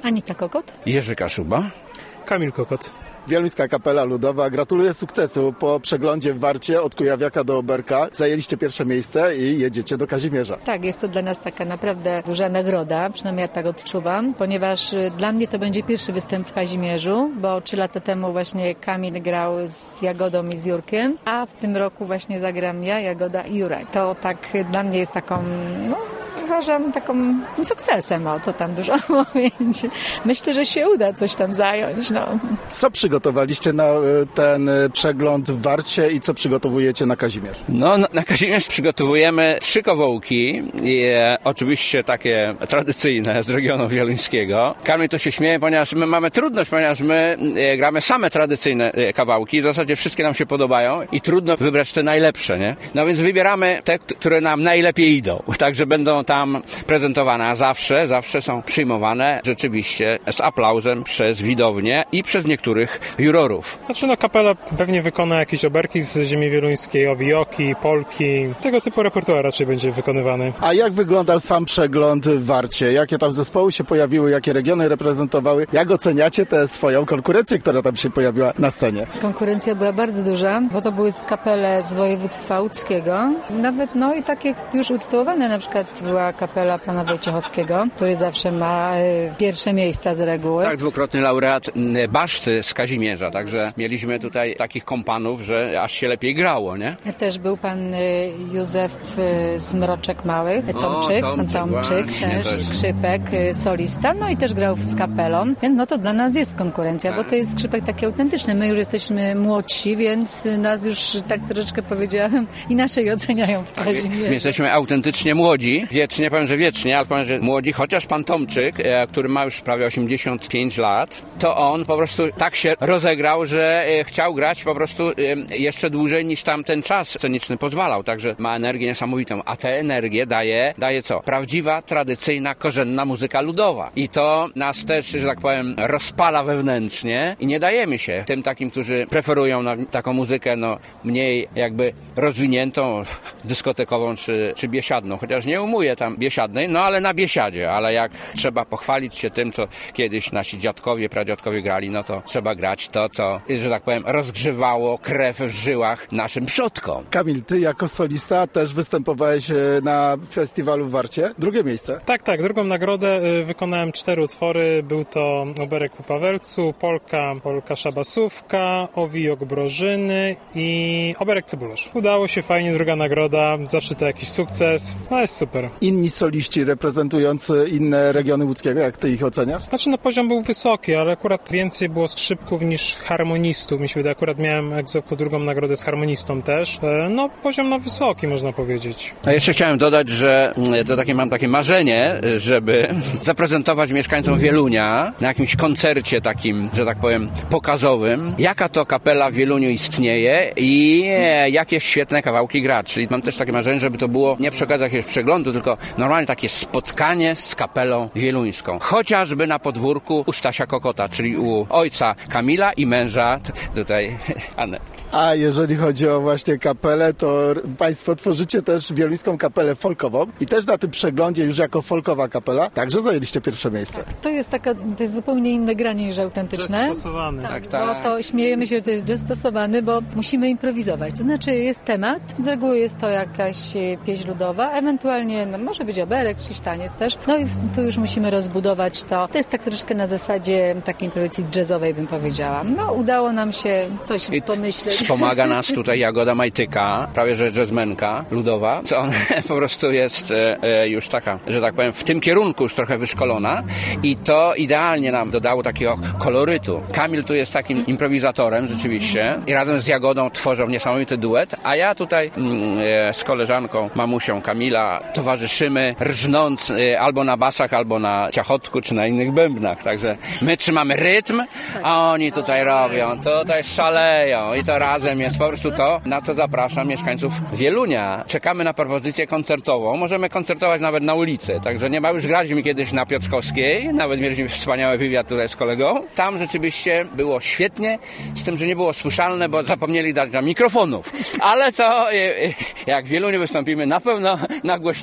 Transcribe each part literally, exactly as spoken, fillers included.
Anita Kokot. Jerzy Kaszuba. Kamil Kokot. Wieluńska Kapela Ludowa. Gratuluję sukcesu. Po przeglądzie w Warcie od Kujawiaka do Oberka zajęliście pierwsze miejsce i jedziecie do Kazimierza. Tak, jest to dla nas taka naprawdę duża nagroda, przynajmniej ja tak odczuwam, ponieważ dla mnie to będzie pierwszy występ w Kazimierzu, bo trzy lata temu właśnie Kamil grał z Jagodą i z Jurkiem, a w tym roku właśnie zagram ja, Jagoda i Jurek. To tak dla mnie jest taką, no uważam, taką sukcesem, o co tam dużo mówić. Myślę, że się uda coś tam zająć. No. Co przygotowaliście na ten przegląd w Warcie i co przygotowujecie na Kazimierz? No, na, na Kazimierz przygotowujemy trzy kowołki, i, e, oczywiście takie tradycyjne z regionu wieluńskiego. Kamil to się śmieje, ponieważ my mamy trudność, ponieważ my e, gramy same tradycyjne e, kawałki, w zasadzie wszystkie nam się podobają i trudno wybrać te najlepsze, nie? No więc wybieramy te, które nam najlepiej idą, także będą tam prezentowane, a zawsze, zawsze są przyjmowane rzeczywiście z aplauzem przez widownię i przez niektórych jurorów. Znaczy no kapela pewnie wykona jakieś oberki z ziemi wieluńskiej, owijoki, polki, tego typu repertuar raczej będzie wykonywany. A jak wyglądał sam przegląd w Warcie? Jakie tam zespoły się pojawiły, jakie regiony reprezentowały? Jak oceniacie tę swoją konkurencję, która tam się pojawiła na scenie? Konkurencja była bardzo duża, bo to były kapele z województwa łódzkiego. Nawet no i takie już utytułowane, na przykład była kapela pana Wojciechowskiego, który zawsze ma y, pierwsze miejsca z reguły. Tak, dwukrotny laureat y, Baszty z Kazimierza, także mieliśmy tutaj takich kompanów, że aż się lepiej grało, nie? Też był pan y, Józef y, z Mroczek Małych, Tomczyk, o, Tomczyk, pan Tomczyk właśnie, też, to jest... skrzypek, y, solista, no i też grał z kapelą, więc no to dla nas jest konkurencja, tak. Bo to jest skrzypek taki autentyczny. My już jesteśmy młodsi, więc nas już tak troszeczkę powiedziałem inaczej oceniają w Kazimierzu. My jesteśmy autentycznie młodzi, wiecznie, powiem, że wiecznie, ale powiem, że młodzi, chociaż pan Tomczyk, e, który ma już prawie osiemdziesiąt pięć lat, to on po prostu tak się rozegrał, że e, chciał grać po prostu e, jeszcze dłużej niż tam ten czas sceniczny pozwalał, także ma energię niesamowitą, a tę energię daje, daje co? Prawdziwa, tradycyjna, korzenna muzyka ludowa. I to nas też, że tak powiem, rozpala wewnętrznie i nie dajemy się tym takim, którzy preferują na taką muzykę, no, mniej jakby rozwiniętą, dyskotekową czy, czy biesiadną, chociaż nie umuję tam biesiadnej, no ale na biesiadzie, ale jak trzeba pochwalić się tym, co kiedyś nasi dziadkowie, pradziadkowie grali, no to trzeba grać to, co, że tak powiem, rozgrzewało krew w żyłach naszym przodkom. Kamil, ty jako solista też występowałeś na festiwalu w Warcie. Drugie miejsce. Tak, tak. Drugą nagrodę wykonałem cztery utwory. Był to Oberek po Pawelcu, Polka, Polka Szabasówka, Owijok Brożyny i Oberek Cebularz. Udało się fajnie, druga nagroda. Zawsze to jakiś sukces. No jest super. Inni soliści reprezentujący inne regiony łódzkiego, jak ty ich oceniasz? Znaczy no poziom był wysoki, ale akurat więcej było skrzypków niż harmonistów. Mi się wydaje, akurat miałem ex aequo drugą nagrodę z harmonistą też. No poziom na wysoki, można powiedzieć. A jeszcze chciałem dodać, że to takie mam takie marzenie, żeby zaprezentować mieszkańcom Wielunia na jakimś koncercie takim, że tak powiem, pokazowym, jaka to kapela w Wieluniu istnieje i jakie świetne kawałki gra. Czyli mam też takie marzenie, żeby to było nie przy okazji jakiegoś przeglądu, tylko normalnie takie spotkanie z kapelą wieluńską. Chociażby na podwórku u Stasia Kokota, czyli u ojca Kamila i męża tutaj Anety. A jeżeli chodzi o właśnie kapelę, to państwo tworzycie też wieluńską kapelę folkową i też na tym przeglądzie już jako folkowa kapela także zajęliście pierwsze miejsce. To jest taka, to jest zupełnie inne granie niż autentyczne. Jazz stosowany. Tak, Tak, tak. Bo to śmiejemy się, że to jest jazz stosowany, bo musimy improwizować. To znaczy jest temat, z reguły jest to jakaś pieśń ludowa, ewentualnie no, może być oberek, czyś taniec też. No i tu już musimy rozbudować to. To jest tak troszeczkę na zasadzie takiej improwizacji jazzowej, bym powiedziała. No udało nam się coś I pomyśleć. Wspomaga nas tutaj Jagoda Majtyka, prawie że jazzmenka ludowa, co on po prostu jest e, już taka, że tak powiem, w tym kierunku już trochę wyszkolona i to idealnie nam dodało takiego kolorytu. Kamil tu jest takim improwizatorem rzeczywiście i razem z Jagodą tworzą niesamowity duet, a ja tutaj mm, e, z koleżanką, mamusią Kamila towarzyszymy, rżnąc e, albo na basach, albo na ciachotku, czy na innych bębnach. Także my trzymamy rytm, a oni tutaj robią, tutaj szaleją i to razem jest po prostu to, na co zapraszam mieszkańców Wielunia. Czekamy na propozycję koncertową. Możemy koncertować nawet na ulicy. Także nie ma już graliśmy kiedyś na Piotrkowskiej. Nawet mieliśmy wspaniały wywiad tutaj z kolegą. Tam rzeczywiście było świetnie, z tym, że nie było słyszalne, bo zapomnieli dać nam mikrofonów. Ale to jak w Wieluniu wystąpimy, na pewno nagłośnienie będzie.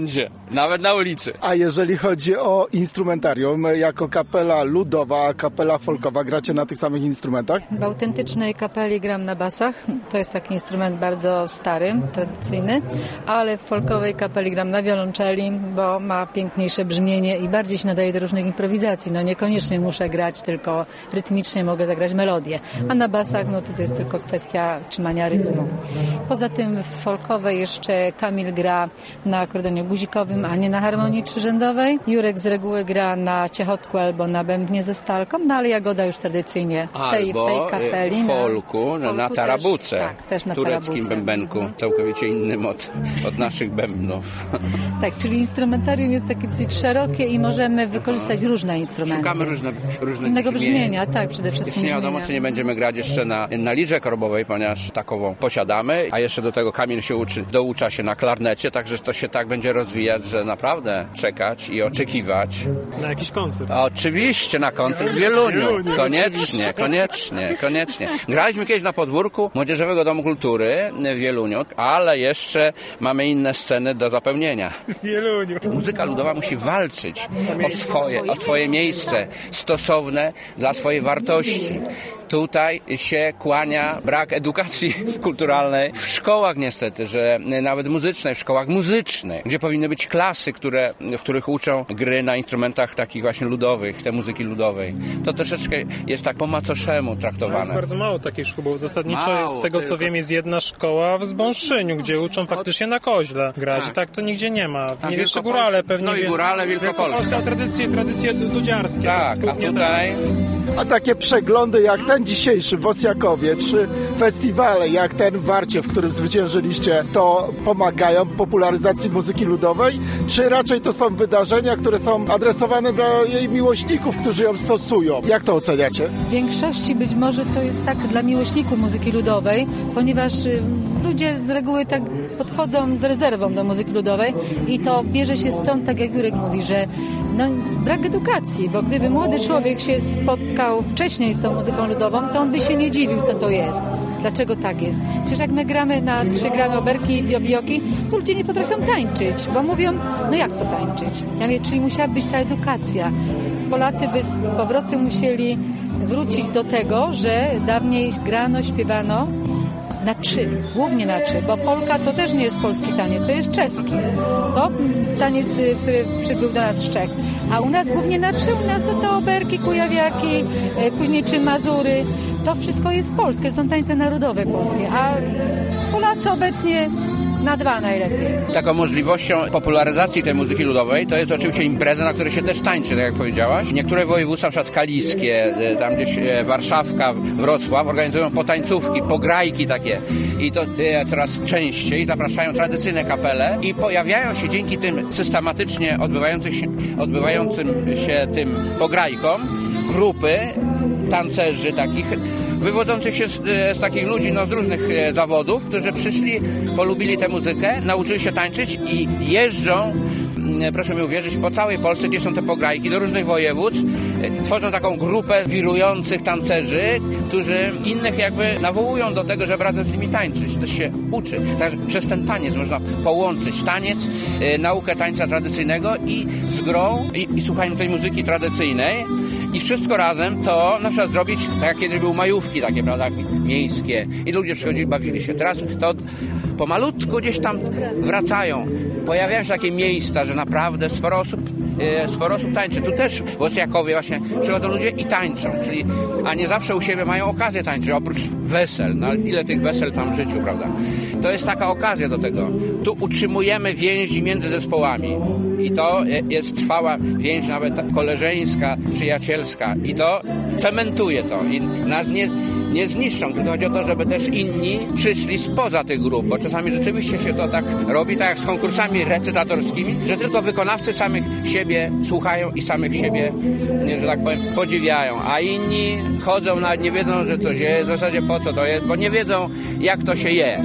wszędzie, nawet na ulicy. A jeżeli chodzi o instrumentarium, jako kapela ludowa, kapela folkowa, gracie na tych samych instrumentach? W autentycznej kapeli gram na basach. To jest taki instrument bardzo stary, tradycyjny, ale w folkowej kapeli gram na wiolonczeli, bo ma piękniejsze brzmienie i bardziej się nadaje do różnych improwizacji. No niekoniecznie muszę grać, tylko rytmicznie mogę zagrać melodię. A na basach, no to, to jest tylko kwestia trzymania rytmu. Poza tym w folkowej jeszcze Kamil gra na akordeonie guzikowym, a nie na harmonii trzyrzędowej. Jurek z reguły gra na ciechotku albo na bębnie ze stalką, no ale Jagoda już tradycyjnie w tej, w tej kapeli. w folku, na, na tarabuce, też, tak, też na tureckim tarabuce. bębenku, całkowicie innym od, od naszych bębnów. Tak, czyli instrumentarium jest takie dosyć szerokie i możemy wykorzystać Aha. różne instrumenty. Szukamy różne, różnych Innego brzmień. brzmienia, tak, przede wszystkim Jeszcze nie wiadomo, czy nie będziemy grać jeszcze na, na lirze korbowej, ponieważ takową posiadamy, a jeszcze do tego Kamil się uczy, doucza się na klarnecie, także to się tak będzie rozwijać, że naprawdę czekać i oczekiwać. Na jakiś koncert. Oczywiście na koncert w Wieluniu. Koniecznie, koniecznie, koniecznie. Graliśmy kiedyś na podwórku Młodzieżowego Domu Kultury w Wieluniu, ale jeszcze mamy inne sceny do zapełnienia. W Wieluniu. Muzyka ludowa musi walczyć o swoje, o swoje miejsce stosowne dla swojej wartości. Tutaj się kłania brak edukacji kulturalnej w szkołach niestety, że nawet muzycznej, w szkołach muzycznych, gdzie powinny być klasy, które, w których uczą gry na instrumentach takich właśnie ludowych, te muzyki ludowej. To troszeczkę jest tak po macoszemu traktowane. Jest bardzo mało takich szkół, bo zasadniczo Mało, jest, z tego co tylko... wiem jest jedna szkoła w Zbąszyniu, gdzie uczą faktycznie na koźle grać. Tak, tak to nigdzie nie ma. A nie jeszcze górale pewnie. No i górale Wielkopolskie. Tradycje, tradycje dudziarskie. Tak, a tutaj... A takie przeglądy jak ten dzisiejszy w Osjakowie, czy festiwale jak ten w Warcie, w którym zwyciężyliście, to pomagają popularyzacji muzyki ludowej? Czy raczej to są wydarzenia, które są adresowane dla jej miłośników, którzy ją stosują? Jak to oceniacie? W większości być może to jest tak dla miłośników muzyki ludowej, ponieważ y, ludzie z reguły tak podchodzą z rezerwą do muzyki ludowej i to bierze się stąd, tak jak Jurek mówi, że no, brak edukacji, bo gdyby młody człowiek się spotkał wcześniej z tą muzyką ludową, to on by się nie dziwił, co to jest. Dlaczego tak jest? Przecież jak my gramy na trzy gramy oberki i wiowijoki, to ludzie nie potrafią tańczyć, bo mówią, no jak to tańczyć? Ja mówię, czyli musiała być ta edukacja. Polacy by z powrotem musieli wrócić do tego, że dawniej grano, śpiewano na trzy, głównie na trzy, bo polka to też nie jest polski taniec, to jest czeski. To taniec, który przybył do nas z Czech. A u nas głównie na trzy, u nas to, to oberki, kujawiaki, później czy Mazury. To wszystko jest polskie, są tańce narodowe polskie, a Polacy obecnie na dwa najlepiej. Taką możliwością popularyzacji tej muzyki ludowej to jest oczywiście impreza, na której się też tańczy, tak jak powiedziałaś. Niektóre województwa, na przykład kaliskie, tam gdzieś Warszawka, Wrocław, organizują potańcówki, pograjki takie i to coraz częściej zapraszają tradycyjne kapele i pojawiają się dzięki tym systematycznie odbywającym się, odbywającym się tym pograjkom grupy tancerzy takich, wywodzących się z, z takich ludzi no, z różnych e, zawodów, którzy przyszli, polubili tę muzykę, nauczyli się tańczyć i jeżdżą, m, proszę mi uwierzyć, po całej Polsce, gdzie są te pograjki, do różnych województw, e, tworzą taką grupę wirujących tancerzy, którzy innych jakby nawołują do tego, żeby razem z nimi tańczyć. To się uczy. Także przez ten taniec można połączyć taniec, e, naukę tańca tradycyjnego i z grą i, i słuchaniem tej muzyki tradycyjnej. I wszystko razem to na przykład zrobić, tak jak kiedyś były majówki takie, prawda, miejskie i ludzie przychodzili, bawili się. Teraz to pomalutku gdzieś tam wracają. Pojawiają się takie miejsca, że naprawdę sporo osób, e, sporo osób tańczy. Tu też w Osjakowie właśnie przychodzą ludzie i tańczą, czyli, a nie zawsze u siebie mają okazję tańczyć, oprócz wesel. No ile tych wesel tam w życiu, prawda? To jest taka okazja do tego. Tu utrzymujemy więzi między zespołami. I to jest trwała więź nawet koleżeńska, przyjacielska. I to cementuje to. I nas nie, nie zniszczą. Tylko chodzi o to, żeby też inni przyszli spoza tych grup. Bo czasami rzeczywiście się to tak robi, tak jak z konkursami recytatorskimi, że tylko wykonawcy samych siebie słuchają i samych siebie, że tak powiem, podziwiają. A inni chodzą, nawet nie wiedzą, że coś jest. W zasadzie po co to jest, bo nie wiedzą, jak to się je.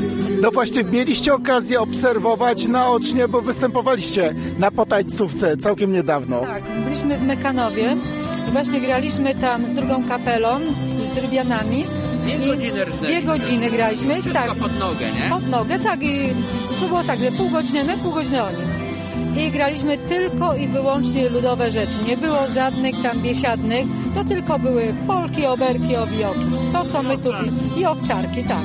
No właśnie, mieliście okazję obserwować naocznie, bo występowaliście na potańcówce całkiem niedawno. Tak, byliśmy w Mekanowie i właśnie graliśmy tam z drugą kapelą, z, z Rybianami. Dwie godziny rżnęliśmy. Dwie godziny graliśmy. Wszystko tak, pod nogę, nie? Pod nogę, tak. I to było tak, że pół godziny my, pół godziny oni. i graliśmy tylko i wyłącznie ludowe rzeczy. Nie było żadnych tam biesiadnych, to tylko były polki, oberki, owijoki. To, co my tu... I owczarki, tak.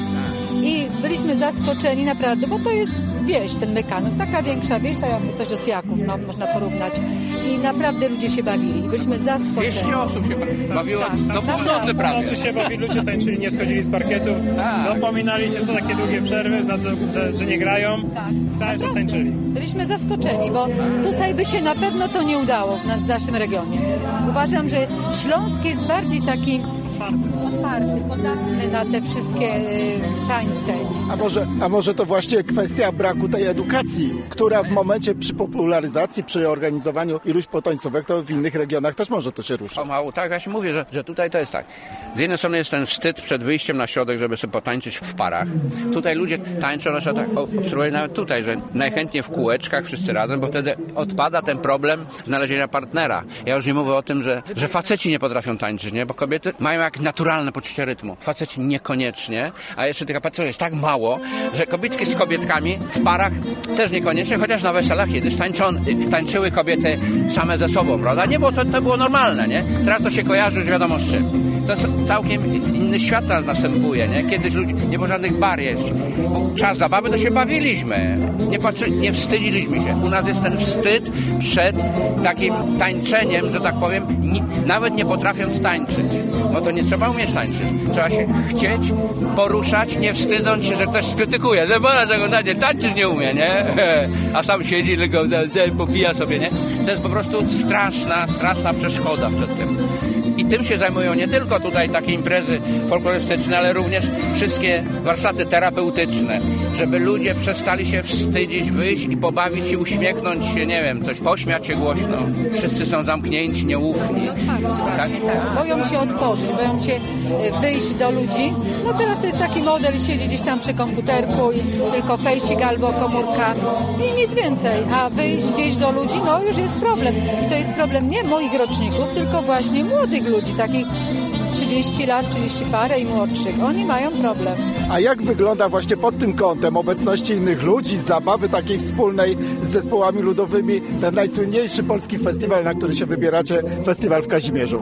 I byliśmy zaskoczeni naprawdę, bo to jest wieś, ten Mykanów, taka większa wieś, tak jakby coś do Sjaków, no, można porównać. I naprawdę ludzie się bawili i byliśmy zaskoczeni. dwieście osób się bawiło Tak, do tak, północy tak. prawie. Nocy się bawili, ludzie tańczyli, nie schodzili z parkietu, Tak. dopominali się, co takie długie przerwy, za to, że, że nie grają, Tak. cały czas tańczyli. Byliśmy zaskoczeni, bo tutaj by się na pewno to nie udało w naszym regionie. Uważam, że Śląsk jest bardziej taki otwarty, podatny na te wszystkie y, tańce. A może, a może to właśnie kwestia braku tej edukacji, która w momencie przy popularyzacji, przy organizowaniu iluś potańcówek, to w innych regionach też może to się ruszyć. Pomału, tak, ja się mówię, że, że tutaj to jest tak. Z jednej strony jest ten wstyd przed wyjściem na środek, żeby sobie potańczyć w parach. Tutaj ludzie tańczą, na przykład tak, obserwuję nawet tutaj, że najchętniej w kółeczkach wszyscy razem, bo wtedy odpada ten problem znalezienia partnera. Ja już nie mówię o tym, że, że faceci nie potrafią tańczyć, nie? Bo kobiety mają jak naturalne poczucie rytmu. Faceci niekoniecznie, a jeszcze tych aparatów jest tak mało, że kobietki z kobietkami w parach też niekoniecznie, chociaż na weselach kiedyś tańczą, tańczyły kobiety same ze sobą, prawda? Nie, bo to, to było normalne, nie? Teraz to się kojarzy już wiadomo z czym. To całkiem inny świat teraz następuje, nie? Kiedyś ludzie, nie było żadnych barier. Czas zabawy to się bawiliśmy. Nie, patrzy, nie wstydziliśmy się. U nas jest ten wstyd przed takim tańczeniem, że tak powiem, ni, nawet nie potrafiąc tańczyć. No to nie trzeba umieć tańczyć. Trzeba się chcieć, poruszać, nie wstydząc się, że ktoś skrytykuje. Zobacz, że go nie tańczyć nie umie, nie? A sam siedzi, tylko popija sobie, nie? To jest po prostu straszna, straszna przeszkoda przed tym. I tym się zajmują nie tylko tutaj takie imprezy folklorystyczne, ale również wszystkie warsztaty terapeutyczne, żeby ludzie przestali się wstydzić, wyjść i pobawić się, uśmiechnąć się, nie wiem, coś, pośmiać się głośno. Wszyscy są zamknięci, nieufni. Tak, właśnie tak. Boją się otworzyć, boją się e, wyjść do ludzi. No teraz to jest taki model, siedzi gdzieś tam przy komputerku i tylko fejsik albo komórka i nic więcej. A wyjść gdzieś do ludzi, no już jest problem. I to jest problem nie moich roczników, tylko właśnie młodych ludzi, takich trzydzieści lat, trzydzieści parę i młodszych. Oni mają problem. A jak wygląda właśnie pod tym kątem obecności innych ludzi, zabawy takiej wspólnej z zespołami ludowymi, ten najsłynniejszy polski festiwal, na który się wybieracie, festiwal w Kazimierzu?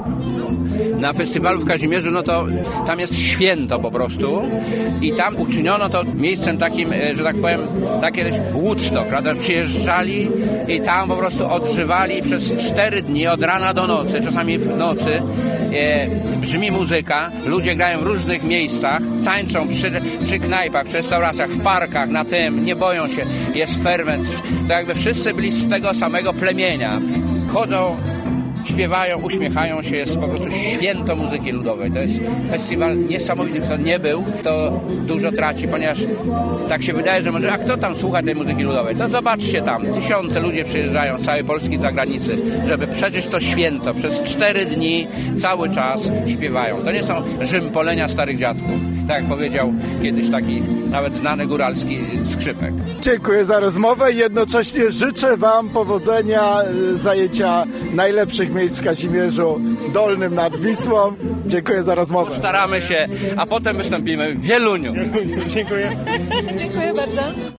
Na festiwalu w Kazimierzu, no to tam jest święto po prostu i tam uczyniono to miejscem takim, że tak powiem, tak kiedyś Woodstock, prawda? Przyjeżdżali i tam po prostu odżywali przez cztery dni od rana do nocy, czasami w nocy. E, brzmi muzyka, ludzie grają w różnych miejscach, tańczą przy, przy knajpach, przy restauracjach, w parkach, na tym, nie boją się, jest ferment. To jakby wszyscy byli z tego samego plemienia. Chodzą, śpiewają, uśmiechają się, jest po prostu święto muzyki ludowej. To jest festiwal niesamowity. Kto nie był, to dużo traci, ponieważ tak się wydaje, że może, a kto tam słucha tej muzyki ludowej? To zobaczcie tam, tysiące ludzi przyjeżdżają z całej Polski, z zagranicy, żeby przeżyć to święto. Przez cztery dni cały czas śpiewają. To nie są rzympolienia starych dziadków. Tak jak powiedział kiedyś taki nawet znany góralski skrzypek. Dziękuję za rozmowę i jednocześnie życzę Wam powodzenia, zajęcia najlepszych miejsc w Kazimierzu Dolnym nad Wisłą. Dziękuję za rozmowę. Staramy się, a potem wystąpimy w Wieluniu. Dziękuję. Dziękuję bardzo.